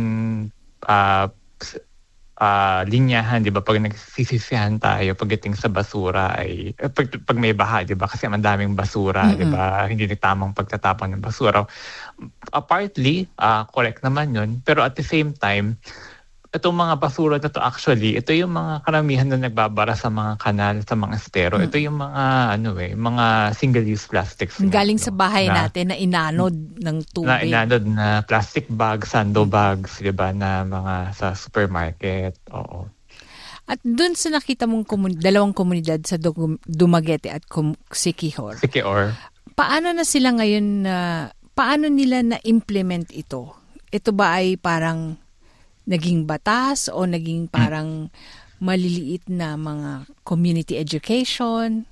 linyahan, di ba, pag nagsisisihan tayo pagdating sa basura ay pag may baha, di ba, kasi ang daming basura, di ba, hindi na tamang pagtatapon ng basura. Partly, correct naman yun, pero at the same time, itong mga basura na to actually, ito yung mga karamihan na nagbabara sa mga kanal, sa mga estero. Ito yung mga mga single-use plastics. Galing sa bahay natin na inanod ng tubig. Na inanod na plastic bags, sando bags, di ba, na mga sa supermarket. Oo. At dun sa nakita mong dalawang komunidad sa Dumaguete at Siquijor. Paano na sila ngayon paano nila na-implement ito? Ito ba ay parang naging batas o naging parang maliliit na mga community education?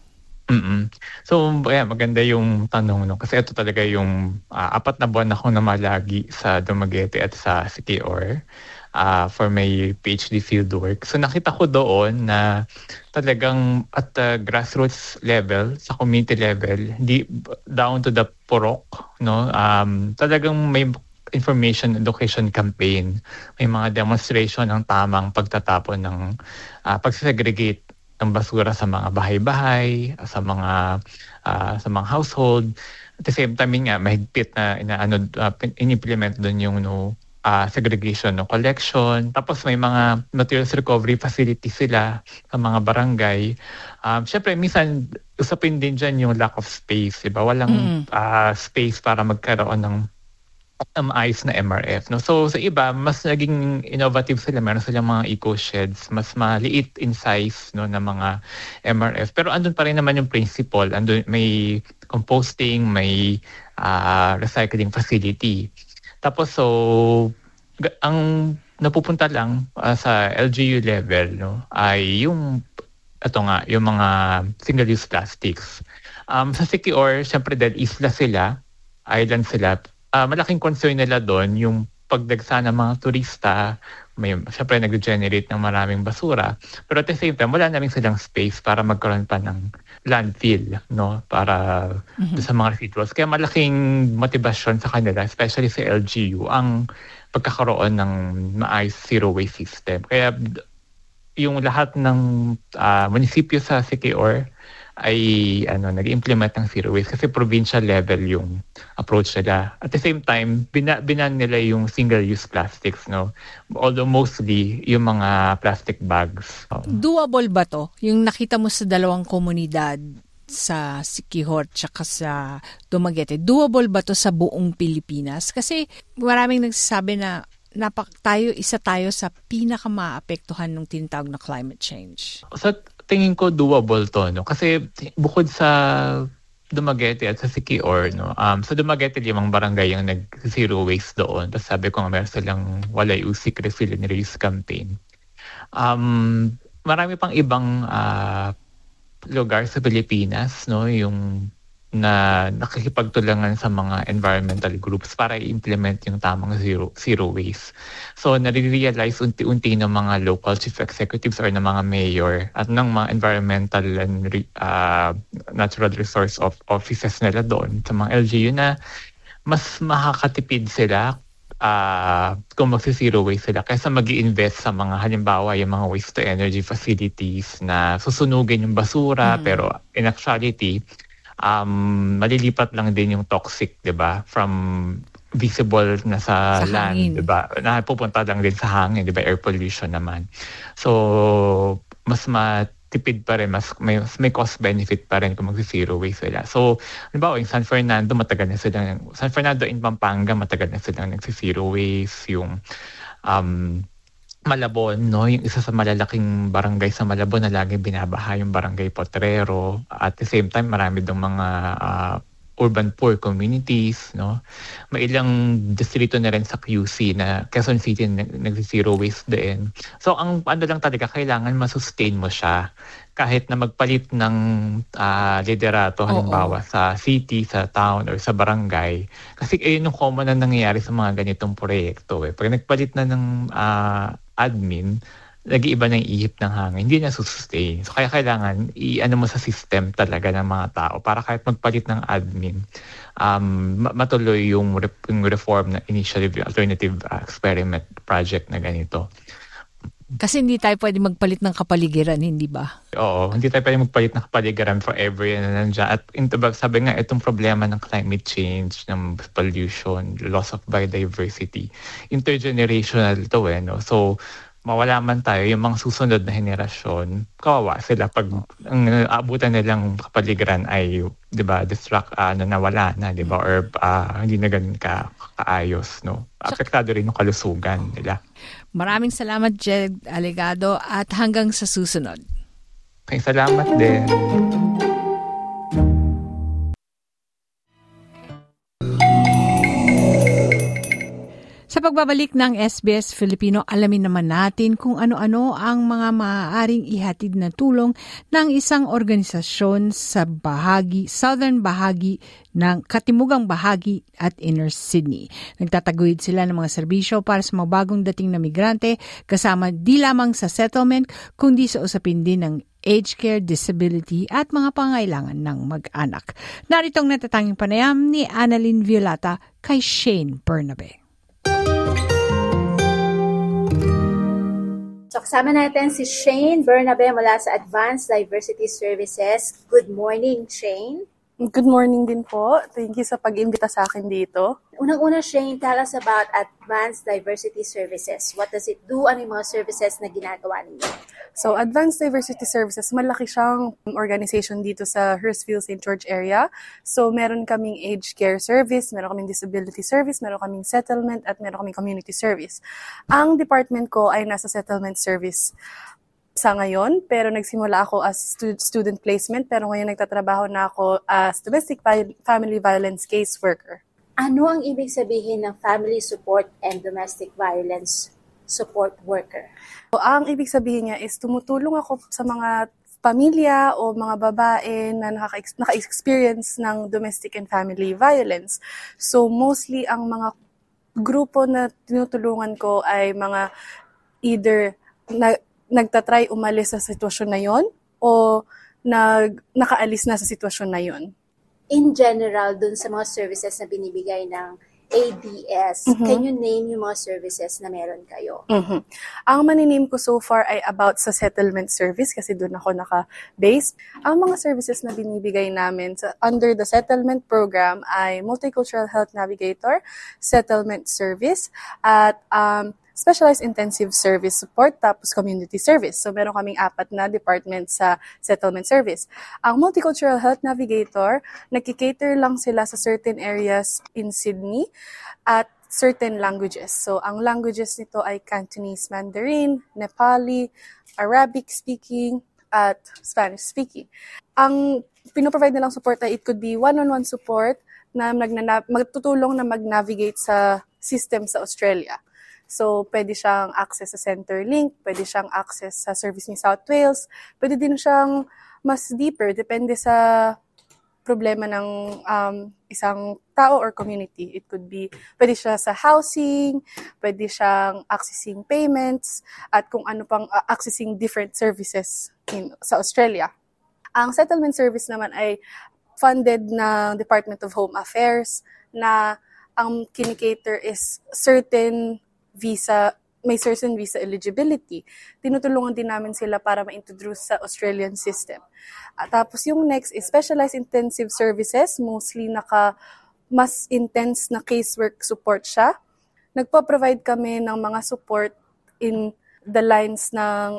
So, maganda yung tanong, no? Kasi ito talaga yung 4 na buwan ako namalagi sa Dumaguete at sa Siquijor for my PhD fieldwork. So, nakita ko doon na talagang at the grassroots level, sa community level, hindi down to the purok, no? Talagang may information education campaign. May mga demonstration ng tamang pagtatapon ng pagsegregate ng basura sa mga bahay-bahay, sa mga household. At the same time nga mahigpit na in-implement doon yung segregation no collection. Tapos may mga materials recovery facilities sila sa mga barangay. Syempre minsan usapin din dyan yung lack of space, diba? Walang space para magkaroon ng ayos na MRF. No? So sa iba, mas naging innovative sila. Meron silang mga eco-sheds, mas maliit in size no, na mga MRF. Pero andun pa rin naman yung principle. Andun, may composting, may recycling facility. Tapos so, ang napupunta lang sa LGU level no, ay yung mga single-use plastics. Sa Siquijor, syempre dahil isla sila, island sila, malaking concern nila doon yung pagdagsa ng mga turista, syempre nag-generate ng maraming basura. Pero at the same time, wala namin silang space para magkaroon pa ng landfill, no? Para sa mga residuals. Kaya malaking motivasyon sa kanila, especially sa LGU, ang pagkakaroon ng maayos zero waste system. Kaya yung lahat ng munisipyo sa Siquijor ay nag-implement ng zero waste kasi provincial level yung approach nila. At the same time, binan nila yung single-use plastics, no? Although mostly yung mga plastic bags. Doable ba to? Yung nakita mo sa dalawang komunidad sa Siquijor tsaka sa Dumaguete, doable ba to sa buong Pilipinas? Kasi maraming nagsasabi na isa tayo sa pinaka-maapektuhan ng tinatawag na climate change. Sa tingin ko doable to, no? Kasi bukod sa Dumaguete at sa Siquijor, no? Sa Dumaguete, 5 barangay yung nag-zero waste doon. Tapos sabi ko nga meron silang Walay Usik Resilient Reuse Campaign. Marami pang ibang lugar sa Pilipinas, no? Yung na nakikipagtulangan sa mga environmental groups para i-implement yung tamang zero waste. So, nare-realize unti-unti ng mga local chief executives or ng mga mayor at ng mga environmental and natural resource offices nila doon sa mga LGU na mas makakatipid sila kung magsi-zero waste sila kaysa mag-i-invest sa mga halimbawa yung mga waste to energy facilities na susunugin yung basura pero in actuality malilipat lang din yung toxic, 'di ba? From visible na sa land, 'di ba? Napupunta lang din sa hangin, 'di ba? Air pollution naman. So, mas matipid pa rin, may cost benefit pa rin kung mag-zero waste sila. So, halimbawa, yung San Fernando in Pampanga, matagal na silang nag-zero waste. Yung Malabon, no? Yung isa sa malalaking barangay sa Malabon na lagi binabaha yung barangay Potrero. At the same time, marami dong mga urban poor communities, no? May ilang distrito na rin sa QC na Quezon City nag-zero waste din. So, ang lang talaga, kailangan masustain mo siya kahit na magpalit ng liderato halimbawa sa city, sa town, or sa barangay. Kasi yun yung common na nangyayari sa mga ganitong proyekto. Pag nagpalit na ng admin, nag-iiba ng ihip ng hangin, hindi na sustain. So kaya kailangan mo sa system talaga ng mga tao para kahit magpalit ng admin, matuloy yung reform na initiative alternative experiment project na ganito. Kasi hindi tayo pwede magpalit ng kapaligiran, hindi ba? Oo, hindi tayo pwede magpalit ng kapaligiran forever yan na nandiyan. At sabi nga, itong problema ng climate change, ng pollution, loss of biodiversity, intergenerational to no? So, mawala man tayo, yung mga susunod na henerasyon, kawawa sila pag ang abutan nilang kapaligiran ay, 'di ba, nawala na, 'di ba, or hindi na ganun kaayos, no? Apektado rin yung kalusugan nila. Maraming salamat, Jed Alegado, at hanggang sa susunod. Salamat din. Sa pagbabalik ng SBS Filipino, alamin naman natin kung ano-ano ang mga maaaring ihatid na tulong ng isang organisasyon sa southern bahagi ng katimugang bahagi at Inner Sydney. Nagtataguyod sila ng mga serbisyo para sa mga bagong dating na migrante kasama di lamang sa settlement kundi sa usapin din ng aged care, disability at mga pangailangan ng mag-anak. Narito ang natatanging panayam ni Annalyn Violata kay Shane Bernabe. So kasama natin si Shane Bernabe mula sa Advanced Diversity Services. Good morning, Shane. Good morning din po. Thank you sa pag-imbita sa akin dito. Unang-una, Shane, tell us about Advanced Diversity Services. What does it do? Ano yung mga services na ginagawa ninyo? So, Advanced Diversity Services, malaki siyang organization dito sa Hurstville, St. George area. So, meron kaming aged care service, meron kaming disability service, meron kaming settlement, at meron kaming community service. Ang department ko ay nasa settlement service sa ngayon, pero nagsimula ako as student placement, pero ngayon nagtatrabaho na ako as domestic family violence case worker. Ano ang ibig sabihin ng family support and domestic violence support worker? So, ang ibig sabihin niya is tumutulong ako sa mga pamilya o mga babae na naka-experience ng domestic and family violence. So mostly ang mga grupo na tinutulungan ko ay mga either nagtatry umalis sa sitwasyon na yon o nakaalis na sa sitwasyon na yon. In general, dun sa mga services na binibigay ng ADS. Can you name yung mga services na meron kayo? Ang maniname ko so far ay about sa settlement service kasi doon ako naka-base. Ang mga services na binibigay namin under the settlement program ay Multicultural Health Navigator, Settlement Service, at Specialized Intensive Service Support, tapos Community Service. So, meron kaming 4 na department sa Settlement Service. Ang Multicultural Health Navigator, nagkikater lang sila sa certain areas in Sydney at certain languages. So, ang languages nito ay Cantonese Mandarin, Nepali, Arabic speaking, at Spanish speaking. Ang pinoprovide nilang support ay it could be one-on-one support na magtutulong na mag-navigate sa system sa Australia. So, pwede siyang access sa Centrelink, pwede siyang access sa Service New South Wales, pwede din siyang mas deeper, depende sa problema ng isang tao or community. It could be, pwede siya sa housing, pwede siyang accessing payments, at kung ano pang accessing different services sa Australia. Ang settlement service naman ay funded ng Department of Home Affairs na ang kinikater is may certain visa eligibility. Tinutulungan din namin sila para ma-introduce sa Australian system. Tapos yung next is Specialized Intensive Services, mostly mas intense na casework support siya. Nagpo-provide kami ng mga support in the lines ng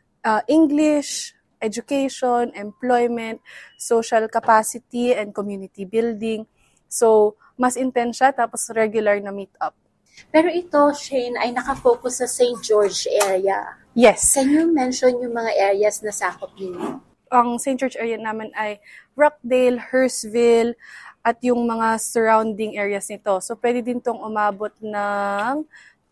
English, education, employment, social capacity, and community building. So, mas intense siya, tapos regular na meet-up. Pero ito, Shane, ay nakafocus sa St. George area. Yes. Can you mention yung mga areas na sakop ninyo? Ang St. George area naman ay Rockdale, Hurstville, at yung mga surrounding areas nito. So, pwede din tong umabot ng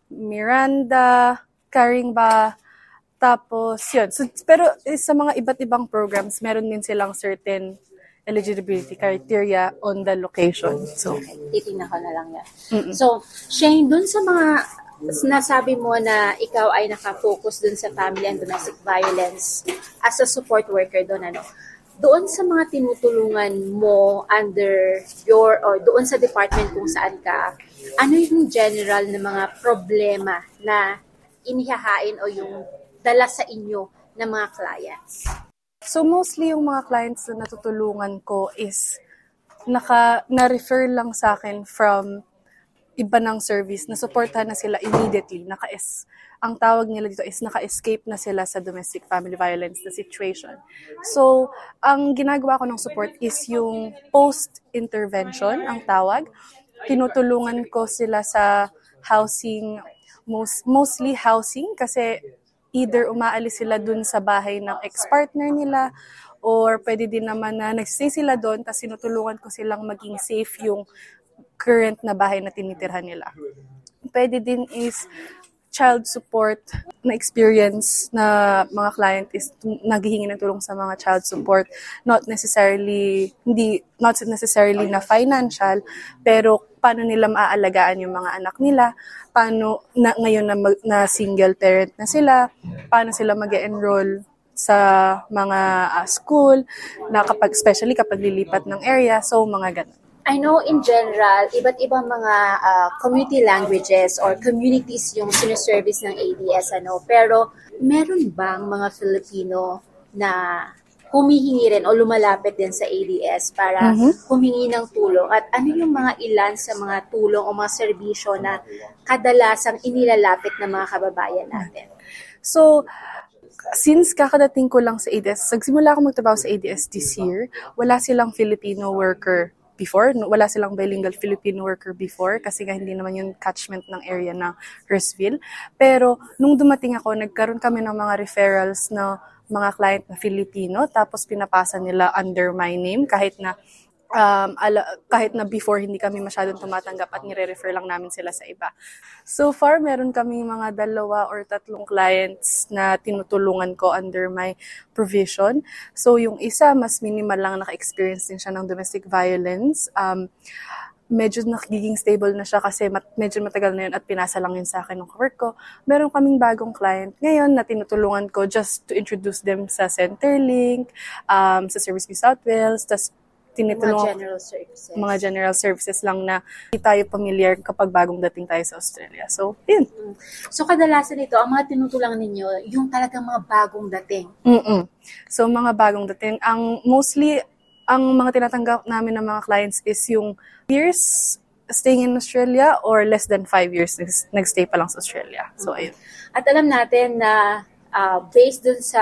Miranda, Caringbah, tapos yun. So, pero sa mga iba't ibang programs, meron din silang certain eligibility criteria on the location. So, titingnan ko na lang yan. So, Shane, dun sa mga nasabi mo na ikaw ay nakafocus dun sa family and domestic violence as a support worker doon, doon sa mga tinutulungan mo under or doon sa department kung saan ka, ano yung general na mga problema na inihahain o yung dala sa inyo ng mga clients? So, mostly yung mga clients na natutulungan ko is na-refer lang sa akin from iba ng service, na supportahan na sila immediately. Ang tawag nila dito is naka-escape na sila sa domestic family violence na situation. So, ang ginagawa ko ng support is yung post-intervention, ang tawag. Tinutulungan ko sila sa housing, mostly housing, kasi either umaalis sila dun sa bahay ng ex-partner nila or pwede din naman na nagsistay sila doon tapos sinutulungan ko silang maging safe yung current na bahay na tinitirhan nila. Pwede din is child support na experience na mga client is naghihingi ng tulong sa mga child support. Not necessarily na financial, pero paano nila maaalagaan yung mga anak nila, paano ngayon na single parent na sila, paano sila mag-enroll sa mga school, na especially kapag lilipat ng area, so mga ganun. I know in general, iba't ibang mga community languages or communities yung sineservice ng ADS, pero meron bang mga Filipino na humihingi rin o lumalapit din sa ADS para humingi ng tulong? At ano yung mga ilan sa mga tulong o mga serbisyo na kadalasang inilalapit ng mga kababayan natin? So, since kakadating ko lang sa ADS, nagsimula ako magtrabaho sa ADS this year, wala silang Filipino worker before. Wala silang bilingual Filipino worker before kasi nga hindi naman yung catchment ng area ng Hurstville. Pero nung dumating ako, nagkaroon kami ng mga referrals na mga client na Filipino, tapos pinapasa nila under my name kahit na before hindi kami masyadong tumatanggap at nire-refer lang namin sila sa iba. So far, meron kami mga 2 or 3 clients na tinutulungan ko under my provision. So yung isa, mas minimal lang naka-experience din siya ng domestic violence. Medyo nagiging stable na siya kasi medyo matagal na yun at pinasa lang yun sa akin ng work ko. Meron kaming bagong client ngayon na tinutulungan ko just to introduce them sa Centrelink, sa Service New South Wales, tas tinitulungan mga general services lang na hindi tayo familiar kapag bagong dating tayo sa Australia. So, yun. So, kadalasan ito, ang mga tinutulungan ninyo, yung talagang mga bagong dating. So, mga bagong dating. Mostly, ang mga tinatanggap namin ng mga clients is yung years staying in Australia or less than 5 years nagstay pa lang sa Australia. So, ayun. At alam natin na based dun sa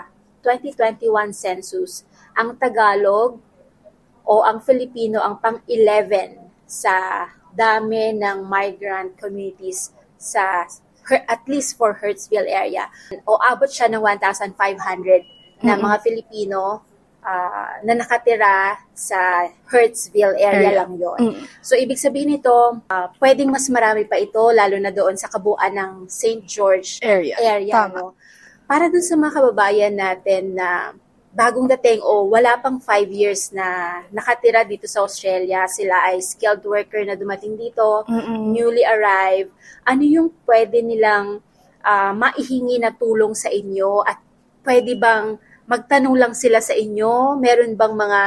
2021 census, ang Tagalog o ang Filipino ang pang-11 sa dami ng migrant communities sa at least for Hurstville area. O abot siya ng 1,500 na mga Filipino na nakatira sa Hurstville area lang yon. So, ibig sabihin nito, pwedeng mas marami pa ito, lalo na doon sa kabuuan ng St. George area no? Para dun sa mga kababayan natin na bagong dating o wala pang 5 years na nakatira dito sa Australia, sila ay skilled worker na dumating dito, newly arrived, ano yung pwede nilang maihingi na tulong sa inyo at pwede bang magtanong lang sila sa inyo? Meron bang mga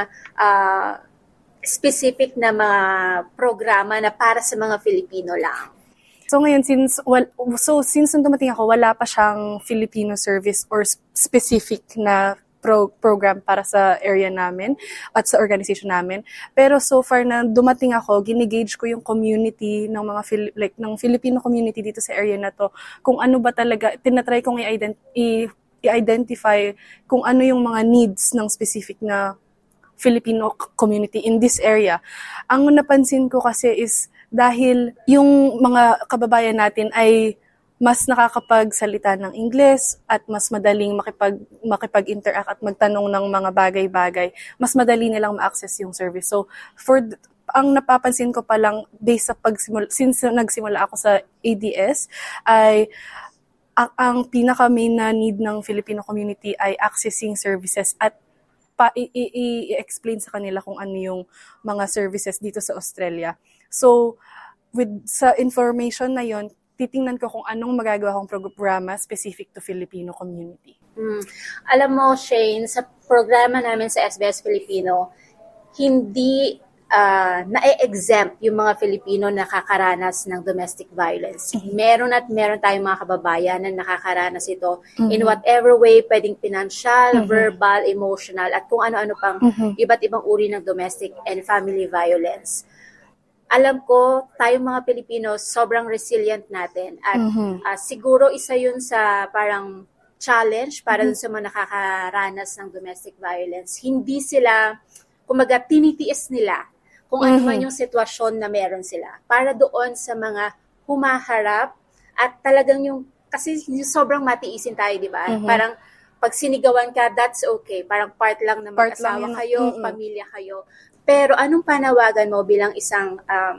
specific na mga programa na para sa mga Filipino lang? So ngayon, since dumating ako, wala pa siyang Filipino service or specific na program para sa area namin at sa organization namin. Pero so far na dumating ako, ginigauge ko yung community ng mga ng Filipino community dito sa area na to. Kung ano ba talaga, tinatry kong i-identify kung ano yung mga needs ng specific na Filipino community in this area. Ang napansin ko kasi is dahil yung mga kababayan natin ay mas nakakapagsalita ng Ingles at mas madaling makipag-interact at magtanong ng mga bagay-bagay, mas madali nilang ma-access yung service. So, ang napapansin ko pa lang based sa since nagsimula ako sa ADS, ay ang pinaka-main na need ng Filipino community ay accessing services at i-explain sa kanila kung ano yung mga services dito sa Australia. So, sa information na yon, titingnan ko kung anong magagawa kong programa specific to Filipino community. Alam mo, Shane, sa programa namin sa SBS Filipino, hindi na-exempt yung mga Filipino na nakakaranas ng domestic violence. Meron tayong mga kababayan na nakakaranas ito in whatever way, pwedeng financial, verbal, emotional, at kung ano-ano pang iba't ibang uri ng domestic and family violence. Alam ko, tayong mga Pilipino, sobrang resilient natin. At siguro isa yun sa parang challenge para dun sa mga nakakaranas ng domestic violence. Hindi sila, kumaga, tinitiis nila kung ano man yung sitwasyon na meron sila. Para doon sa mga humaharap at talagang yung, kasi yung sobrang matiisin tayo, di ba? Parang pag sinigawan ka, that's okay. Parang part lang na mag-asawa kayo, pamilya kayo. Pero anong panawagan mo bilang isang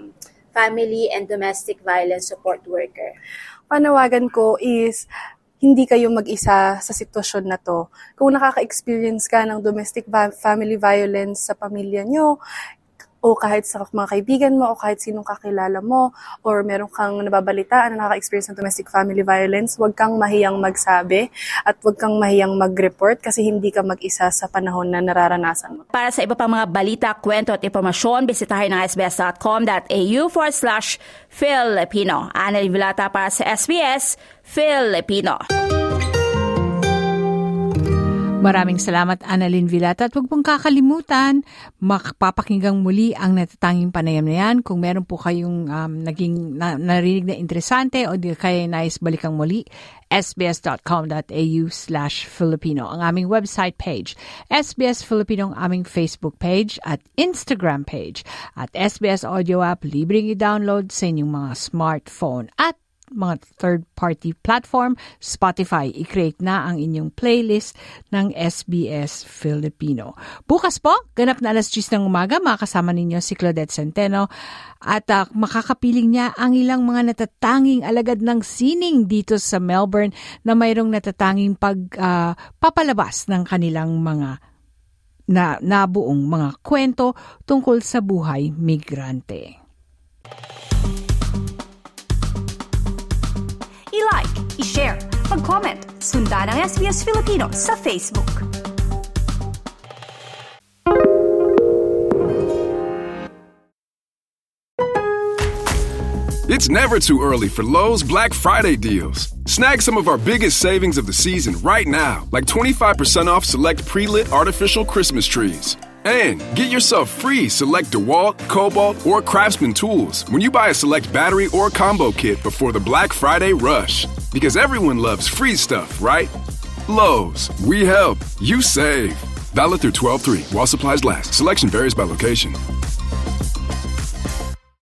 family and domestic violence support worker? Panawagan ko is hindi kayo mag-isa sa sitwasyon na to. Kung nakaka-experience ka ng domestic family violence sa pamilya nyo, o kahit sa mga kaibigan mo, o kahit sinong kakilala mo, or meron kang nababalitaan na nakaka-experience ng domestic family violence, huwag kang mahiyang magsabi at huwag kang mahiyang mag-report kasi hindi ka mag-isa sa panahon na nararanasan mo. Para sa iba pang mga balita, kwento at impormasyon, bisitahin ang sbs.com.au/Filipino. Annalyn Villata para sa SBS Filipino. Maraming salamat, Annalyn Villata. At huwag pong kakalimutan, makapapakinggang muli ang natatanging panayam na yan. Kung meron po kayong narinig na interesante o di kaya nais balikang muli, sbs.com.au/Filipino ang aming website page, SBS Filipino ang aming Facebook page at Instagram page, at SBS Audio App, libreng i-download sa inyong mga smartphone at mga third-party platform, Spotify. I-create na ang inyong playlist ng SBS Filipino. Bukas po, ganap na 10:00 ng umaga, makakasama ninyo si Claudette Centeno at makakapiling niya ang ilang mga natatanging alagad ng sining dito sa Melbourne na mayroong natatanging papalabas ng kanilang mga nabuong mga kwento tungkol sa buhay migrante. I-like, i-share, mag-comment, sundan ang SBS Filipino sa Facebook. It's never too early for Lowe's Black Friday deals. Snag some of our biggest savings of the season right now, like 25% off select pre-lit artificial Christmas trees. And get yourself free select DeWalt, Cobalt, or Craftsman tools when you buy a select battery or combo kit before the Black Friday rush. Because everyone loves free stuff, right? Lowe's, we help, you save. Valid through 12/3 while supplies last. Selection varies by location.